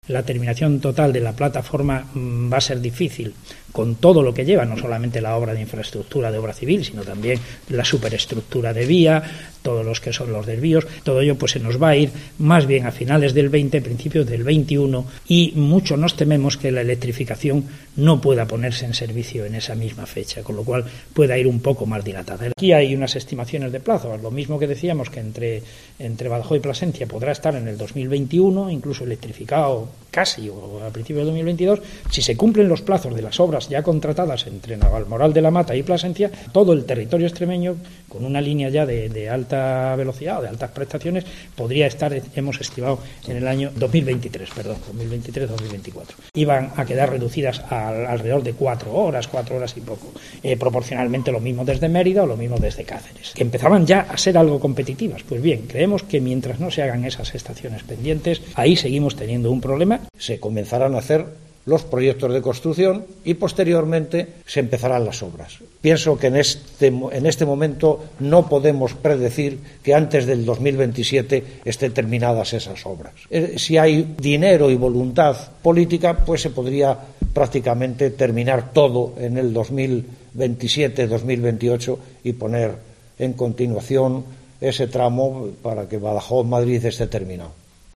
la terminación total de la plataforma va a ser difícil, con todo lo que lleva, no solamente la obra de infraestructura de obra civil, sino también la superestructura de vía, todos los que son los desvíos, todo ello pues se nos va a ir más bien a finales del 20, principios del 21, y mucho nos tememos que la electrificación no pueda ponerse en servicio en esa misma fecha, con lo cual pueda ir un poco más dilatada. Aquí hay unas estimaciones de plazo, lo mismo que decíamos que entre Badajoz y Plasencia podrá estar en el 2021, incluso electrificado casi o a principios de 2022, si se cumplen los plazos de las obras ya contratadas entre Navalmoral de la Mata y Plasencia, todo el territorio extremeño, con una línea ya de alta velocidad o de altas prestaciones, podría estar, hemos estimado, en el año 2023, 2023-2024. Iban a quedar reducidas a alrededor de 4 horas y poco, proporcionalmente lo mismo desde Mérida o lo mismo desde Cáceres, que empezaban ya a ser algo competitivas. Pues bien, creemos que mientras no se hagan esas estaciones pendientes, ahí seguimos teniendo un problema. Se comenzarán a hacer los proyectos de construcción y posteriormente se empezarán las obras. Pienso que en este momento no podemos predecir que antes del 2027 estén terminadas esas obras. Si hay dinero y voluntad política, pues se podría prácticamente terminar todo en el 2027-2028 y poner en continuación ese tramo para que Badajoz-Madrid esté terminado.